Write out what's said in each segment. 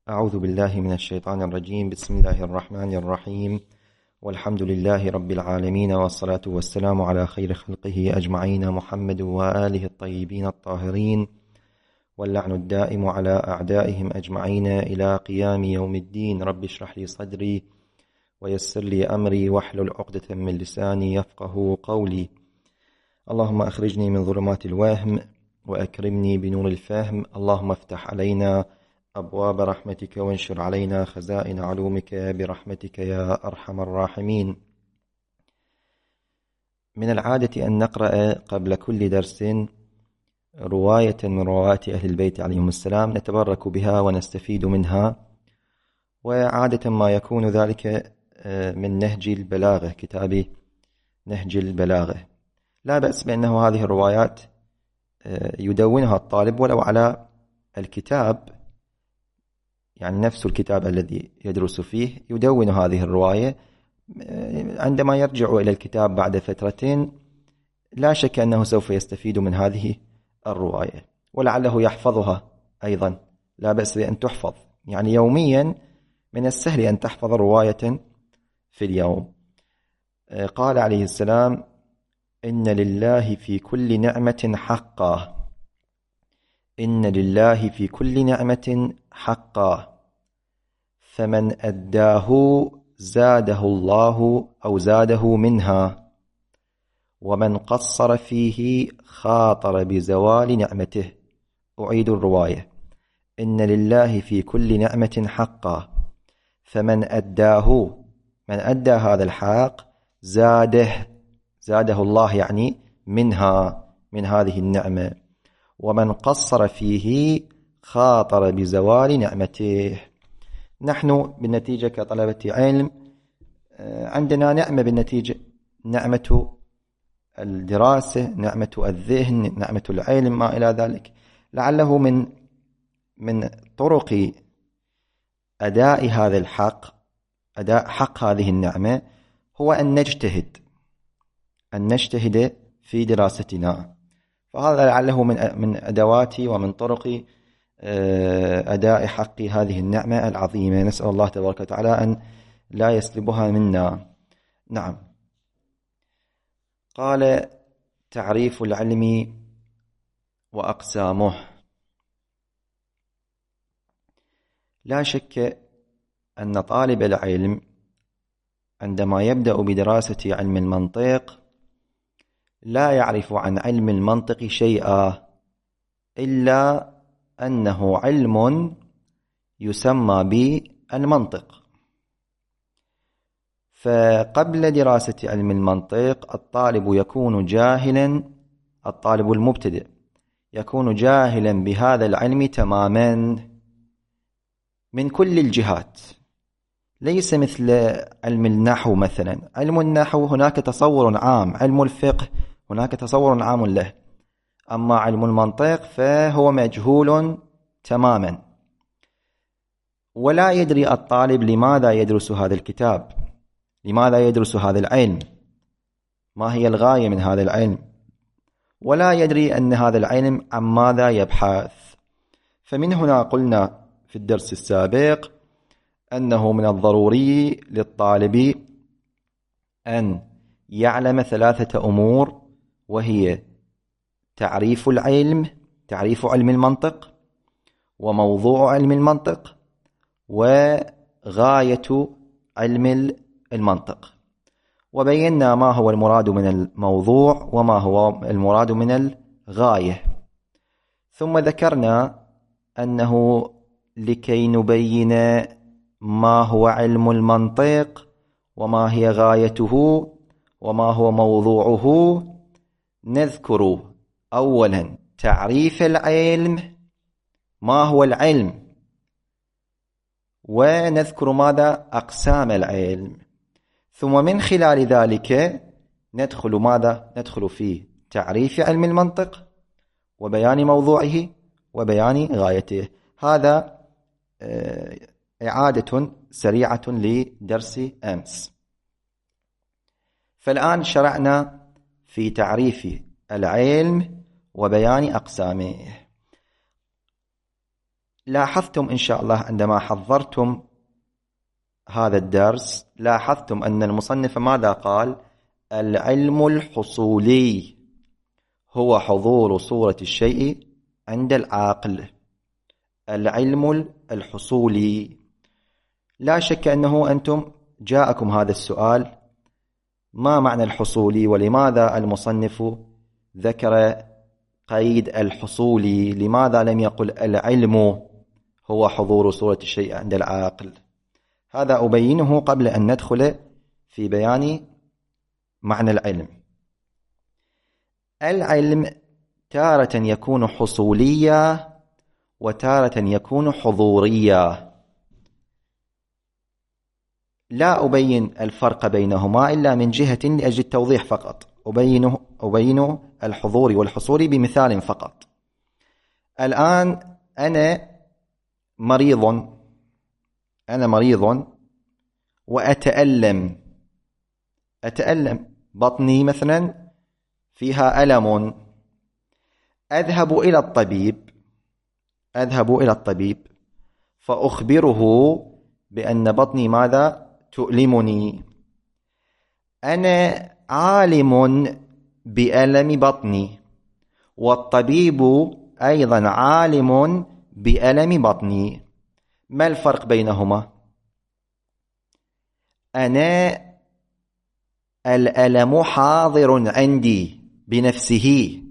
أعوذ بالله من الشيطان الرجيم. بسم الله الرحمن الرحيم، والحمد لله رب العالمين، والصلاة والسلام على خير خلقه أجمعين، محمد وآله الطيبين الطاهرين، واللعن الدائم على أعدائهم أجمعين إلى قيام يوم الدين. رب اشرح لي صدري ويسر لي أمري واحلل عقدة من لساني يفقه قولي. اللهم أخرجني من ظلمات الوهم وأكرمني بنور الفهم. اللهم افتح علينا أبواب رحمتك وانشر علينا خزائن علومك برحمتك يا أرحم الراحمين. من العادة أن نقرأ قبل كل درس رواية من روايات أهل البيت عليهم السلام نتبرك بها ونستفيد منها، وعادة ما يكون ذلك من نهج البلاغة، كتاب نهج البلاغة. لا بأس بأنه هذه الروايات يدونها الطالب ولو على الكتاب، يعني نفس الكتاب الذي يدرس فيه يدون هذه الرواية. عندما يرجع إلى الكتاب بعد فترة لا شك أنه سوف يستفيد من هذه الرواية، ولعله يحفظها أيضا. لا بأس بأن تحفظ، يعني يوميا من السهل أن تحفظ رواية في اليوم. قال عليه السلام: إن لله في كل نعمة حقا، إن لله في كل نعمة حقا، فمن أداه زاده الله أو زاده منها، ومن قصر فيه خاطر بزوال نعمته. أعيد الرواية: إن لله في كل نعمة حقا، فمن أداه، من أدى هذا الحق زاده الله، يعني منها، من هذه النعمة، ومن قصر فيه خاطر بزوال نعمته. نحن بالنتيجة كطلبة علم عندنا نعمة بالنتيجة، نعمة الدراسة، نعمة الذهن، نعمة العلم، ما إلى ذلك. لعله من طرق أداء هذا الحق، أداء حق هذه النعمة، هو أن نجتهد في دراستنا. فهذا لعله من أدوات ومن طرق أداء حق هذه النعمة العظيمة. نسأل الله تبارك وتعالى أن لا يسلبها منا. نعم. قال: تعريف العلم وأقسامه. لا شك أن طالب العلم عندما يبدأ بدراسة علم المنطق لا يعرف عن علم المنطق شيئا، إلا أنه علم يسمى بالمنطق. فقبل دراسة علم المنطق الطالب يكون جاهلا، الطالب المبتدئ يكون جاهلا بهذا العلم تماما من كل الجهات. ليس مثل علم النحو مثلا. علم النحو هناك تصور عام، علم الفقه هناك تصور عام له، أما علم المنطق فهو مجهول تماما، ولا يدري الطالب لماذا يدرس هذا الكتاب، لماذا يدرس هذا العلم، ما هي الغاية من هذا العلم، ولا يدري أن هذا العلم عن ماذا يبحث. فمن هنا قلنا في الدرس السابق أنه من الضروري للطالب أن يعلم ثلاثة أمور، وهي تعريف العلم، تعريف علم المنطق، وموضوع علم المنطق، وغاية علم المنطق. وبينا ما هو المراد من الموضوع وما هو المراد من الغاية. ثم ذكرنا أنه لكي نبين ما هو علم المنطق وما هي غايته وما هو موضوعه، نذكر أولا تعريف العلم، ما هو العلم، ونذكر ماذا؟ أقسام العلم. ثم من خلال ذلك ندخل ماذا؟ ندخل في تعريف علم المنطق وبيان موضوعه وبيان غايته. هذا إعادة سريعة لدرس أمس. فالآن شرعنا في تعريف العلم وبيان أقسامه. لاحظتم إن شاء الله عندما حضرتم هذا الدرس، لاحظتم أن المصنف ماذا قال؟ العلم الحصولي هو حضور صورة الشيء عند العاقل. العلم الحصولي. لا شك أنه أنتم جاءكم هذا السؤال: ما معنى الحصولي؟ ولماذا المصنف ذكر قيد الحصولي؟ لماذا لم يقل العلم هو حضور صورة الشيء عند العاقل؟ هذا أبينه قبل أن ندخل في بيان معنى العلم. العلم تارة يكون حصوليا وتارة يكون حضوريا. لا أبين الفرق بينهما إلا من جهة لأجل التوضيح فقط. أبين الحضور والحصول بمثال فقط. الآن أنا مريض وأتألم. بطني مثلا فيها ألم. أذهب إلى الطبيب فأخبره بأن بطني ماذا؟ تؤلمني. أنا عالم بألم بطني، والطبيب أيضا عالم بألم بطني. ما الفرق بينهما؟ أنا الألم حاضر عندي بنفسه،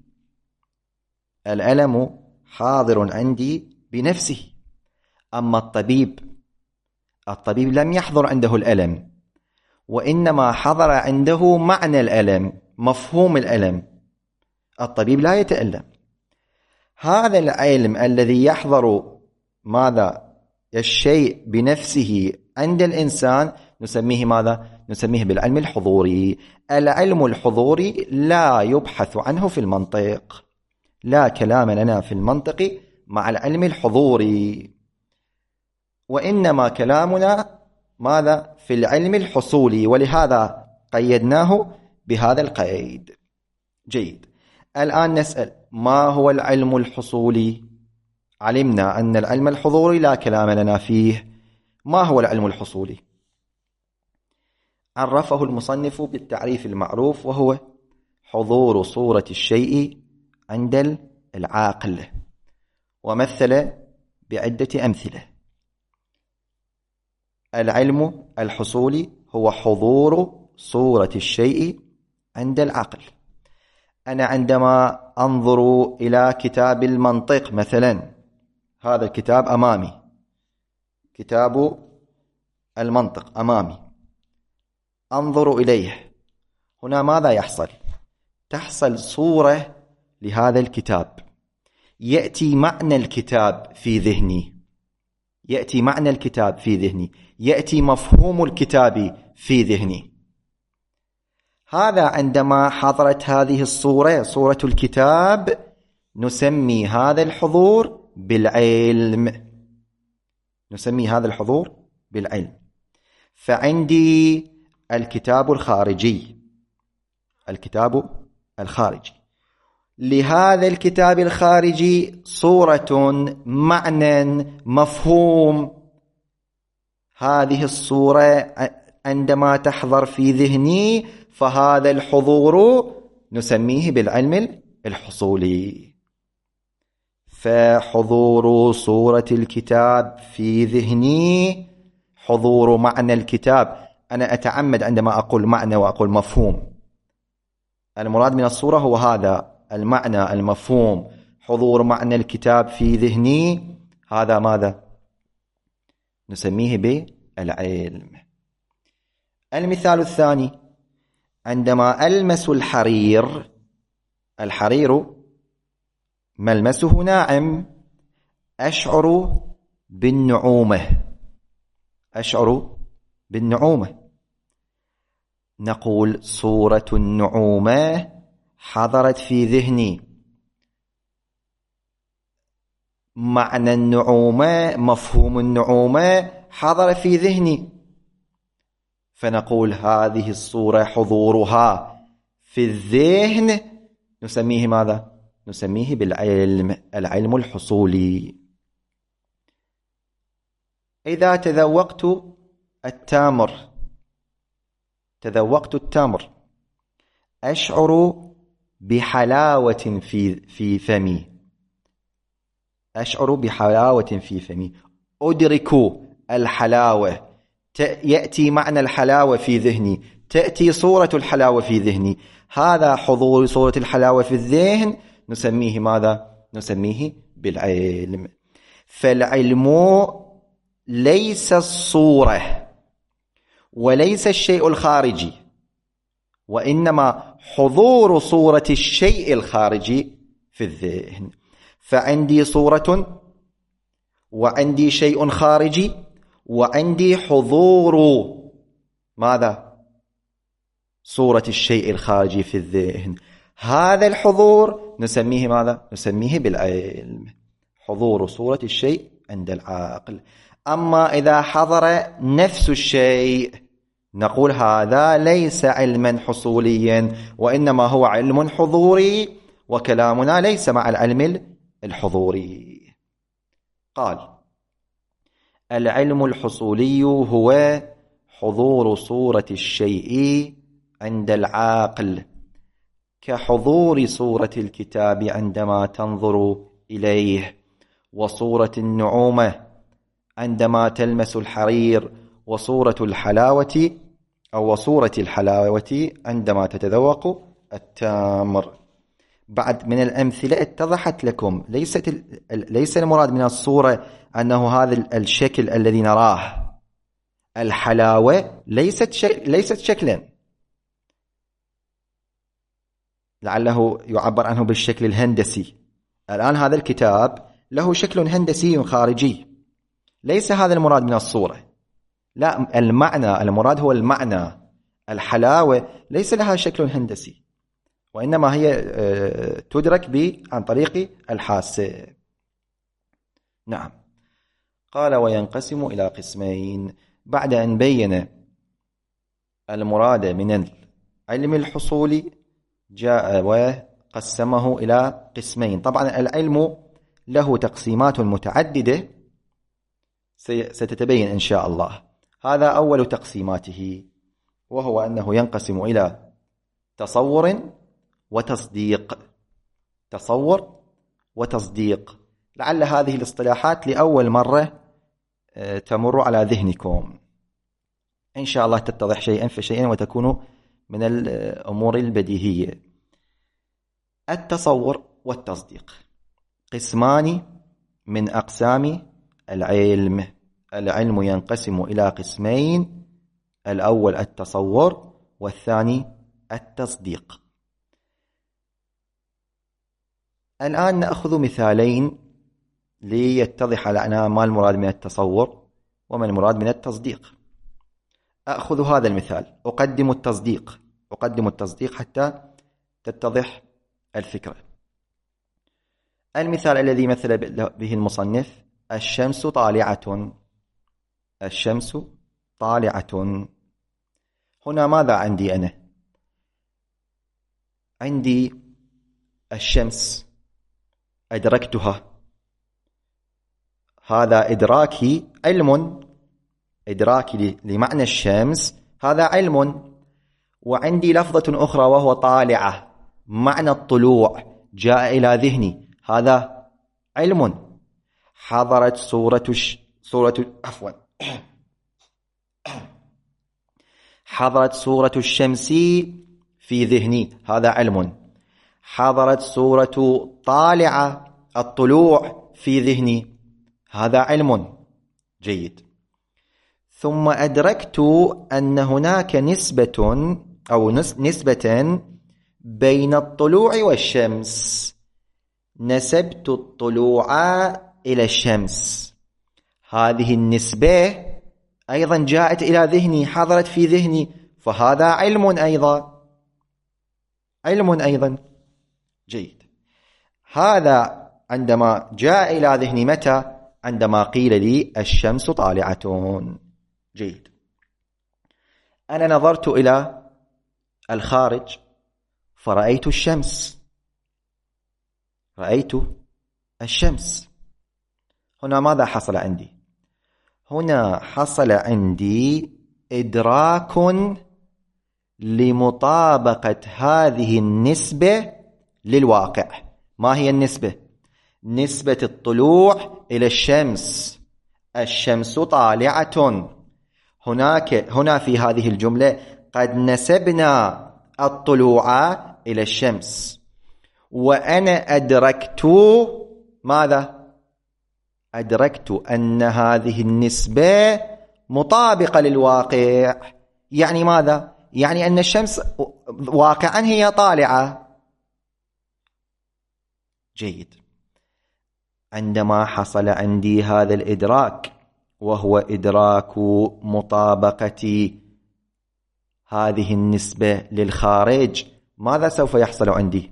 الألم حاضر عندي بنفسه. أما الطبيب لم يحضر عنده الألم، وإنما حضر عنده معنى الألم، مفهوم الألم. الطبيب لا يتألم. هذا العلم الذي يحضر ماذا؟ الشيء بنفسه عند الإنسان نسميه ماذا؟ نسميه بالعلم الحضوري. العلم الحضوري لا يبحث عنه في المنطق، لا كلام لنا في المنطق مع العلم الحضوري، وإنما كلامنا ماذا؟ في العلم الحصولي، ولهذا قيدناه بهذا القيد. جيد. الآن نسأل: ما هو العلم الحصولي؟ علمنا أن العلم الحضوري لا كلام لنا فيه. ما هو العلم الحصولي؟ عرفه المصنف بالتعريف المعروف، وهو حضور صورة الشيء عند العاقل، ومثل بعدة أمثلة. العلم الحصولي هو حضور صورة الشيء عند العقل. أنا عندما أنظر إلى كتاب المنطق مثلا، هذا الكتاب أمامي، كتاب المنطق أمامي، أنظر إليه، هنا ماذا يحصل؟ تحصل صورة لهذا الكتاب، يأتي معنى الكتاب في ذهني، يأتي مفهوم الكتاب في ذهني. هذا عندما حضرت هذه الصورة، صورة الكتاب، نسمي هذا الحضور بالعلم، فعندي الكتاب الخارجي، لهذا الكتاب الخارجي صورة، معنى، مفهوم. هذه الصورة عندما تحضر في ذهني، فهذا الحضور نسميه بالعلم الحصولي. فحضور صورة الكتاب في ذهني حضور معنى الكتاب. أنا أتعمد عندما أقول معنى وأقول مفهوم، المراد من الصورة هو هذا المعنى، المفهوم، حضور معنى الكتاب في ذهني. هذا ماذا؟ نسميه بالعلم. المثال الثاني: عندما ألمس الحرير ملمسه ناعم، أشعر بالنعومة. نقول صورة النعومة حضرت في ذهني، معنى النعومة، مفهوم النعومة حضر في ذهني، فنقول هذه الصورة حضورها في الذهن نسميه ماذا؟ نسميه بالعلم، العلم الحصولي. إذا تذوقت التمر أشعر بحلاوة في فمي. أشعر بحلاوة في فمي، أدرك الحلاوة، يأتي معنى الحلاوة في ذهني، تأتي صورة الحلاوة في ذهني. هذا حضور صورة الحلاوة في الذهن نسميه ماذا؟ نسميه بالعلم. فالعلم ليس الصورة وليس الشيء الخارجي، وإنما حضور صورة الشيء الخارجي في الذهن. فعندي صورة وعندي شيء خارجي وعندي حضور ماذا؟ صورة الشيء الخارجي في الذهن. هذا الحضور نسميه ماذا؟ نسميه بالعلم، حضور صورة الشيء عند العاقل. أما إذا حضر نفس الشيء نقول هذا ليس علما حصوليا، وإنما هو علم حضوري، وكلامنا ليس مع العلم الحضوري. قال: العلم الحصولي هو حضور صورة الشيء عند العاقل، كحضور صورة الكتاب عندما تنظر إليه، وصورة النعومة عندما تلمس الحرير، وصورة الحلاوة عندما تتذوق التمر. بعد من الأمثلة اتضحت لكم، ليس المراد من الصورة أنه هذا الشكل الذي نراه. الحلاوة ليست شكلا، لعله يعبر عنه بالشكل الهندسي. الآن هذا الكتاب له شكل هندسي خارجي، ليس هذا المراد من الصورة، لا، المراد هو المعنى. الحلاوة ليس لها شكل هندسي، وإنما هي تدرك عن طريق الحاسة. نعم. قال: وينقسم إلى قسمين. بعد أن بين المراد من العلم الحصولي جاء وقسمه إلى قسمين. طبعا العلم له تقسيمات متعددة ستتبين إن شاء الله. هذا أول تقسيماته، وهو أنه ينقسم إلى تصور وتصديق. تصور وتصديق، لعل هذه الاصطلاحات لأول مرة تمر على ذهنكم، إن شاء الله تتضح شيئا فشيئا وتكون من الأمور البديهية. التصور والتصديق قسمان من أقسام العلم. العلم ينقسم إلى قسمين: الأول التصور، والثاني التصديق. الآن نأخذ مثالين ليتضح لنا ما المراد من التصور وما المراد من التصديق. أخذ هذا المثال، أقدم التصديق حتى تتضح الفكرة. المثال الذي مثل به المصنف: الشمس طالعة. الشمس طالعة. هنا ماذا عندي أنا؟ عندي الشمس، أدركتها، هذا إدراكي علم، إدراكي لمعنى الشمس هذا علم. وعندي لفظة أخرى وهو طالعة، معنى الطلوع جاء إلى ذهني، هذا علم. حضرت حضرت صورة الشمس في ذهني، هذا علم. حضرت صورة طالعة الطلوع في ذهني، هذا علم. جيد. ثم أدركت أن هناك نسبة بين الطلوع والشمس، نسبت الطلوع إلى الشمس، هذه النسبة أيضا جاءت إلى ذهني، حضرت في ذهني، فهذا علم أيضا. جيد. هذا عندما جاء إلى ذهني متى؟ عندما قيل لي الشمس طالعة. جيد. أنا نظرت إلى الخارج فرأيت الشمس، رأيت الشمس. هنا ماذا حصل عندي؟ هنا حصل عندي إدراك لمطابقة هذه النسبة للواقع. ما هي النسبة؟ نسبة الطلوع إلى الشمس. الشمس طالعة. هنا في هذه الجملة قد نسبنا الطلوع إلى الشمس، وأنا أدركت ماذا؟ أدركت أن هذه النسبة مطابقة للواقع. يعني ماذا؟ يعني أن الشمس واقعا هي طالعة. جيد. عندما حصل عندي هذا الإدراك، وهو إدراك مطابقة هذه النسبة للخارج، ماذا سوف يحصل عندي؟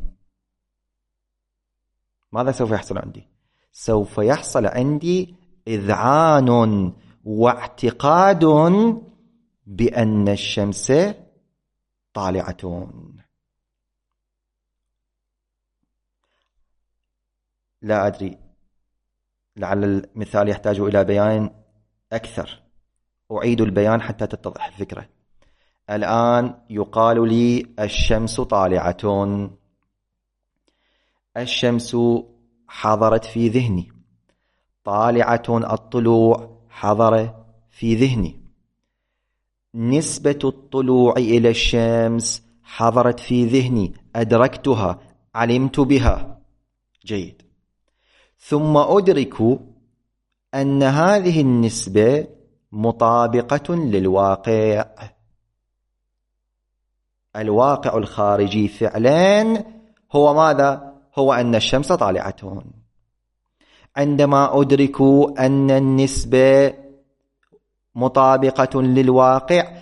ماذا سوف يحصل عندي؟ سوف يحصل عندي إذعان واعتقاد بأن الشمس طالعة. لا أدري، لعل المثال يحتاج إلى بيان أكثر. أعيد البيان حتى تتضح الفكرة. الآن يقال لي الشمس طالعة. الشمس حضرت في ذهني، طالعة الطلوع حضر في ذهني، نسبة الطلوع إلى الشمس حضرت في ذهني، أدركتها، علمت بها. جيد. ثم أدرك أن هذه النسبة مطابقة للواقع. الواقع الخارجي فعلا هو ماذا؟ هو أن الشمس طالعة. عندما أدرك أن النسبة مطابقة للواقع،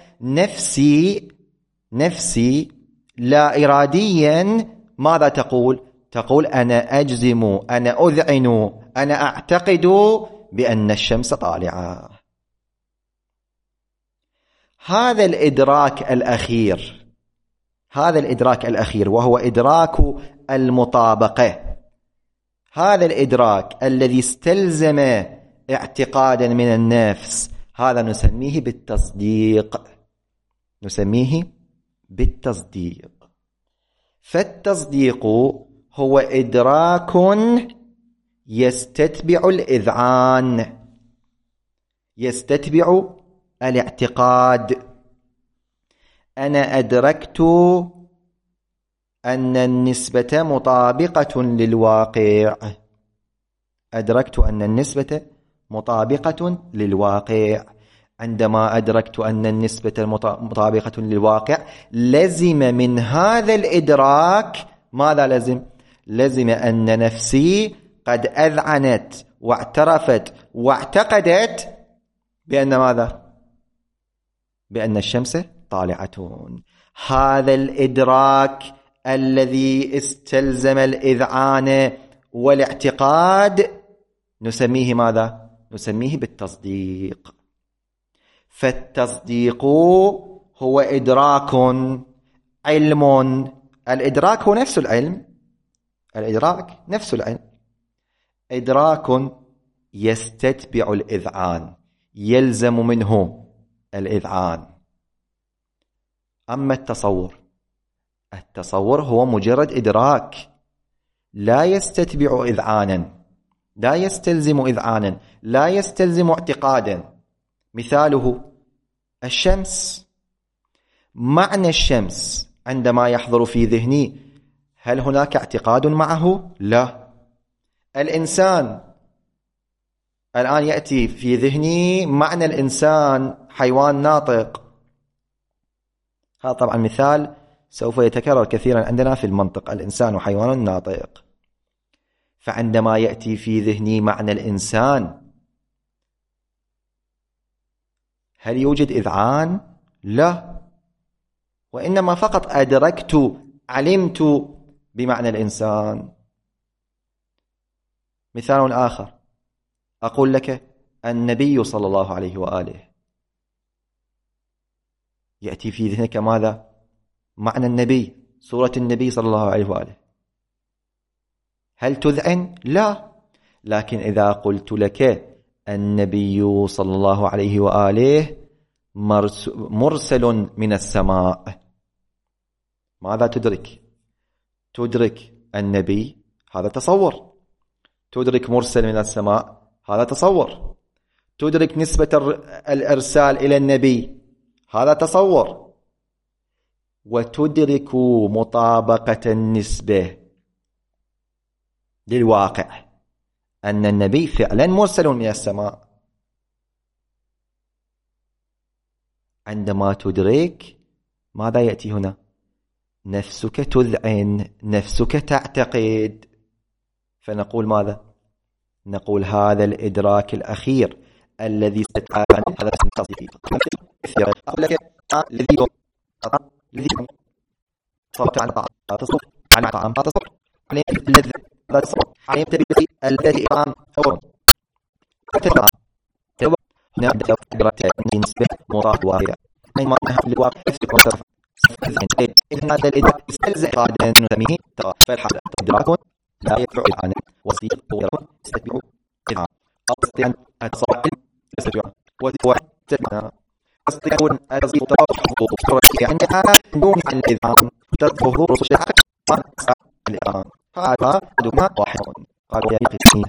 نفسي لا إراديا ماذا تقول؟ تقول أنا أجزم، أنا أذعن، أنا أعتقد بأن الشمس طالعة. هذا الإدراك الأخير وهو إدراك المطابقة، هذا الإدراك الذي استلزم اعتقادا من النفس، هذا نسميه بالتصديق. فالتصديق هو إدراك يستتبع الإذعان، يستتبع الاعتقاد. أنا أدركت أن النسبة مطابقة للواقع. أدركت أن النسبة مطابقة للواقع. عندما أدركت أن النسبة مطابقة للواقع، لزم من هذا الإدراك ماذا لزم؟ لزم أن نفسي قد أذعنت واعترفت واعتقدت بأن ماذا؟ بأن الشمس طالعة. هذا الإدراك الذي استلزم الإذعان والاعتقاد نسميه ماذا؟ نسميه بالتصديق. فالتصديق هو إدراك، علم. الإدراك هو نفس العلم، الإدراك نفس العلم. إدراك يستتبع الإذعان، يلزم منه الإذعان. أما التصور هو مجرد إدراك، لا يستتبع إذعانا، لا يستلزم إذعانا، لا يستلزم اعتقادا. مثاله الشمس. معنى الشمس عندما يحضر في ذهني، هل هناك اعتقاد معه؟ لا. الإنسان الآن يأتي في ذهني معنى الإنسان حيوان ناطق. هذا طبعا مثال سوف يتكرر كثيرا عندنا في المنطق، الإنسان حيوان ناطق. فعندما يأتي في ذهني معنى الإنسان، هل يوجد إذعان؟ لا، وإنما فقط أدركت، علمت بمعنى الإنسان. مثال آخر، أقول لك النبي صلى الله عليه وآله، يأتي في ذهنك ماذا؟ معنى النبي، سورة النبي صلى الله عليه وآله. هل تذعن؟ لا. لكن إذا قلت لك النبي صلى الله عليه وآله مرسل من السماء. ماذا تدرك؟ تدرك النبي، هذا تصور. تدرك مرسل من السماء، هذا تصور. تدرك نسبة الإرسال إلى النبي، هذا تصور. وتدرك مطابقة النسبة للواقع، أن النبي فعلا مرسل من السماء. عندما تدرك ماذا يأتي هنا؟ نفسك تذعن، نفسك تعتقد. فنقول ماذا؟ نقول هذا الإدراك الأخير الذي ستعرف عنه هذا التصديق. أقول لك الذي صرت عن طعام تصف عن طعام تصف عليه اللذة لا تصف عليه تبي الذي طعام أول تتبع نبدأ إدراك نسبة مضاد واقع أي معناها للواقع يفسك وصرف. إذن هذا الإدراك يستلزم إرادة نسميه فالحصل إدراك لا يدفع عن وصيق ويرون يستتبع إذعان أو يستطيع أن أتصور يستتبع وتتبع أستطيع أن أتصيب طرق عندها دون عن الإذعان تظهر رسل الحق الإذعان. هذا أدوما واحد قالوا يا قسمين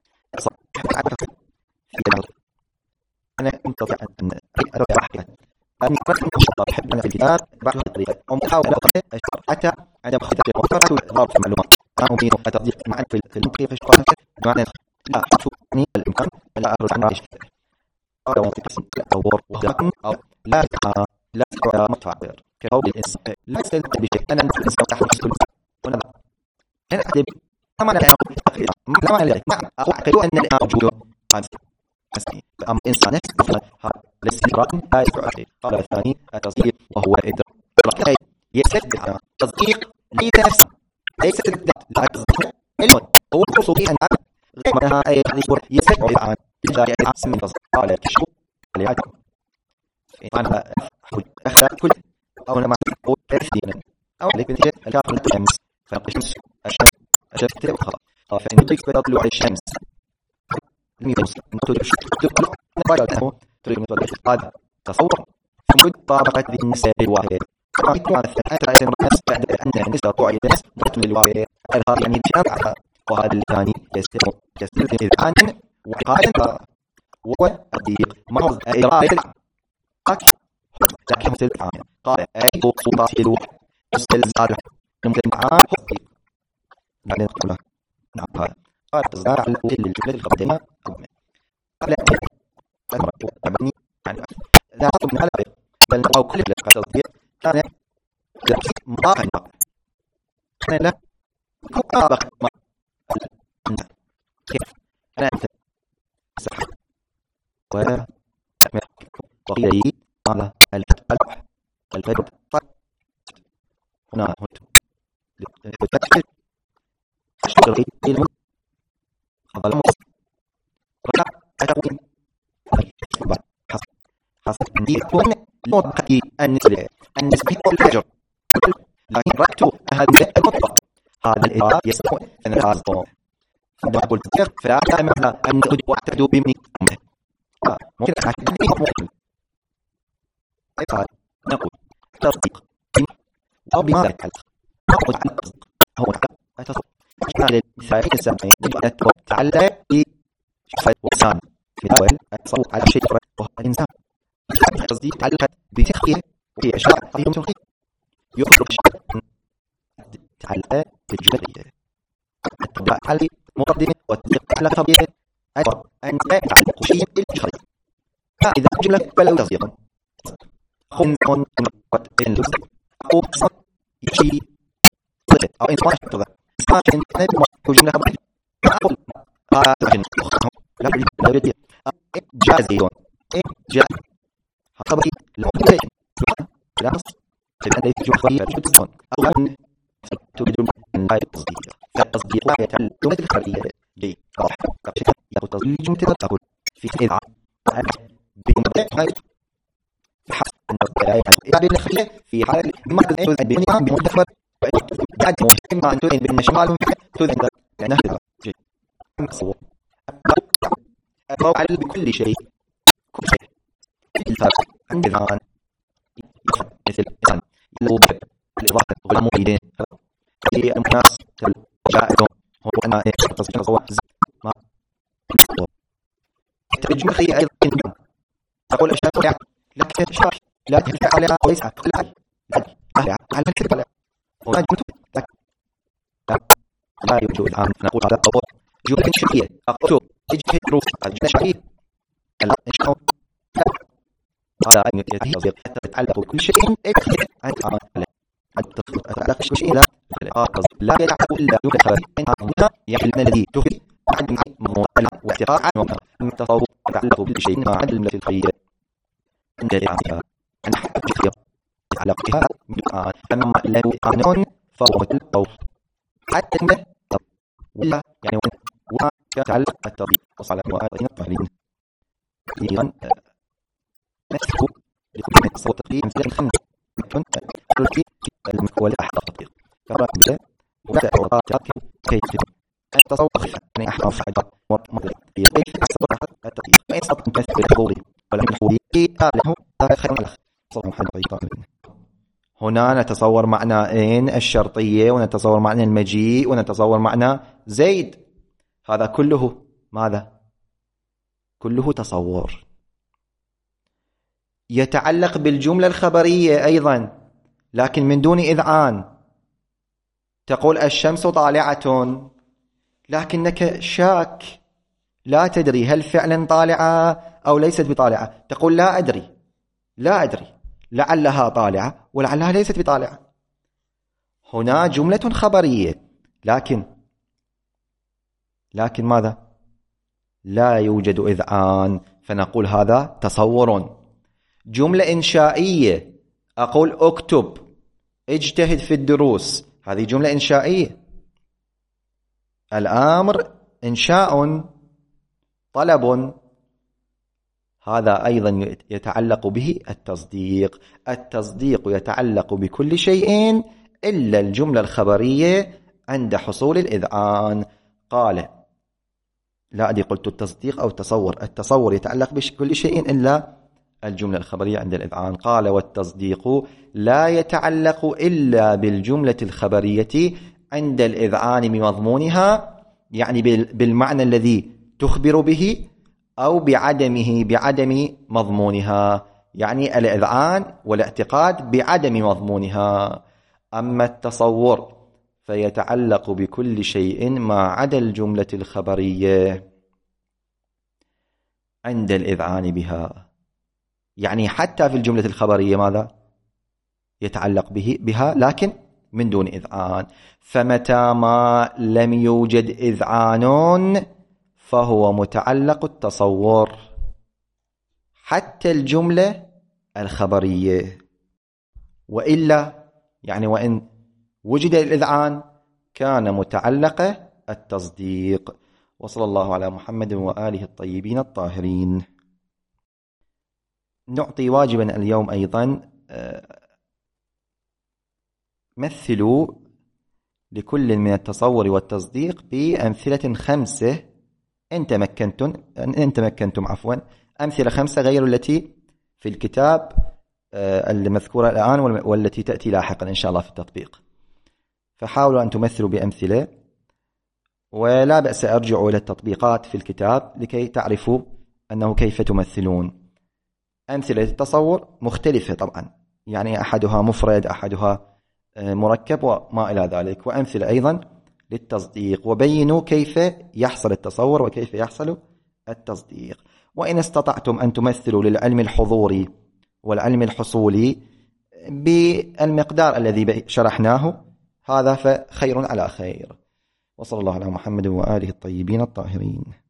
أنا أنتظر أن أرى أحكي أن أردت أن أحب أن في الكتاب بعض الطريقة أو محاولة حتى عندما أخذت الوقت ضرب المعلومات أنا أمين أتصديق معا في الممكن في الشقاء بمعنى لا أشوفني الإمكان لا أخرج عن عيش قال وانتقص الأور وهلكم أو لا لا متعبر كقول الإنسان لا يستلزم بشيء أنا الإنسان تحت كل وأنا أنا أحدب ما معنى ما معنى ذلك ما أعتقد أن الإنسان موجود أما الإنسان نفسه هذا الاستدراك لا يدفع عليه. قال الثاني التصديق وهو إدراك يستدعي تصديق ليس نفسه ليس لا تصديق علم هو الخصوصي أن غير منها أي يستدعي عن إجراء عاصم من تصديق قال الكشف لعدم أنا أخذ كل أو لما أقول تأثيرا أو لكن الكافر الشمس فالشمس الشمس تبقى فإن تطلق تطلع على الشمس هذا تصور فمد طابقة ذي النسبة الواحدة بعد أن النسبة طوعي نسبة للواحدة هذا يعني بشأن وهذا الثاني يستلزم إذعانا وقالا والتطبيق ما هو إرادة لكن مستلزم قال أي خطوط الوح يستلزم المتبعان حقيق بعدين نقول نعم هذا قال تصدار على الجملة الخبرية قبل أن عن لا أطلب من هذا بل أو كل التصديق كان مراقا كان له مطابق ما كيف أنا صح وقيل لي قال الفرد هنا الفتح الشرعي علم هذا رجع أتقول حسب عندي يكون مطلقي النسبة الفجر لكن رأيت هذا المطلق هذا الإدراك يستطيع أن يحصل عندما أقول تصديق فلا أعلم أن أعتقد بمن أمه ممكن أن أعتقد نقول تصديق أو بما ذلك نقول عن التصديق هو التصديق على المثال السابق يجب أن تتعلق بشخص وإنسان في الأول التصور على شيء وهو الإنسان التصديق تعلق بتخفيه وفي أشياء قضية متوقية يخرج الشيء تعلق بالجملة على مقدمة والتصديق على خبيئة أيضا أن تعلق شيء بالإشارة فإذا جملة فلو تصديقا خن قد التصديق أو شيء أو إنسان تضع إنسان جملة خبيئة أقول لا يريد جازيون جاء خبري لا يريد لا تبقى ليس جملة تتصدق أو أن تريد أن لا يتصدق فالتصديق لا يتعلم جملة الخبرية جيد راح يأخذ تصديق جملة تقول في إذعان بمبدأ حسب أن الإعادة الخبرية في حالة بمعنى تذعن بنيها بمدخل بعد ما أن تذعن بأن شمالهم تذعن لأنها تذعن جيد مصور يتعلق بكل شيء كل شيء الفرق عند الآن مثل الإنسان الوبيب الإضافة والمؤيدين الناس جائزون هو أنا تصديق صواب ما ترجم خي أيضا أقول أشياء لكن شرح لا تنفع عليها وليس لا على الكذب ولا لا يوجد الآن نقول هذا قول جملة شرعية أقول اجتهد روح الجملة الشرعية لا هذا يتعلق بكل شيء عن تعلق بكل شيء لا يتعلق إلا جملة يعني الذي تفيد عن مؤمن واعتقاد عنه التصور يتعلق بكل شيء مع الجملة الخيرية عند الإعطاء عن حق الخير يتعلق بها أما لا يقانون فهو الطور حتى ولا يعني وتعلق التطبيق وصل وآتنا الطالبين أيضا نسكو لكل صوت تقريبا مثل الخمس كنت التي ولا أحد التطبيق فرق بلا ولا أوقات كيف التصور يعني أحرف عدد كيف أصبح التطبيق ما يستطيع تمثل الحضور ولا الحضور له خير الأخ صلى الله عليه وسلم. هنا نتصور معنى إن الشرطية ونتصور معنى المجيء ونتصور معنى زيد. هذا كله ماذا؟ كله تصور يتعلق بالجملة الخبرية أيضا لكن من دون إذعان. تقول الشمس طالعة لكنك شاك لا تدري هل فعلا طالعة أو ليست بطالعة. تقول لا أدري لعلها طالعة ولعلها ليست بطالعة. هنا جملة خبرية لكن ماذا؟ لا يوجد إذعان فنقول هذا تصور. جملة إنشائية أقول اكتب اجتهد في الدروس هذه جملة إنشائية. الأمر إنشاء طلب هذا أيضا يتعلق به التصديق. التصديق يتعلق بكل شيء إلا الجملة الخبرية عند حصول الإذعان. قال لا أدري قلت التصديق أو التصور يتعلق بكل شيء إلا الجملة الخبرية عند الإذعان. قال والتصديق لا يتعلق إلا بالجملة الخبرية عند الإذعان بمضمونها يعني بالمعنى الذي تخبر به أو بعدم مضمونها يعني الإذعان والاعتقاد بعدم مضمونها. أما التصور فيتعلق بكل شيء ما عدا الجملة الخبرية عند الإذعان بها يعني حتى في الجملة الخبرية ماذا؟ يتعلق بها لكن من دون إذعان. فمتى ما لم يوجد إذعان فهو متعلق التصور حتى الجملة الخبرية. وإلا يعني وإن وجد الإذعان كان متعلق التصديق. وصلى الله على محمد وآله الطيبين الطاهرين. نعطي واجبا اليوم أيضا مثلوا لكل من التصور والتصديق بأمثلة 5 إن تمكنتم أمثلة 5 غير التي في الكتاب المذكورة الآن والتي تأتي لاحقا إن شاء الله في التطبيق. فحاولوا أن تمثلوا بأمثلة ولا بأس أرجعوا إلى التطبيقات في الكتاب لكي تعرفوا أنه كيف تمثلون. أمثلة التصور مختلفة طبعا يعني أحدها مفرد أحدها مركب وما إلى ذلك. وأمثلة أيضا للتصديق وبينوا كيف يحصل التصور وكيف يحصل التصديق. وإن استطعتم أن تمثلوا للعلم الحضوري والعلم الحصولي بالمقدار الذي شرحناه هذا فخير على خير. وصلى الله على محمد وآله الطيبين الطاهرين.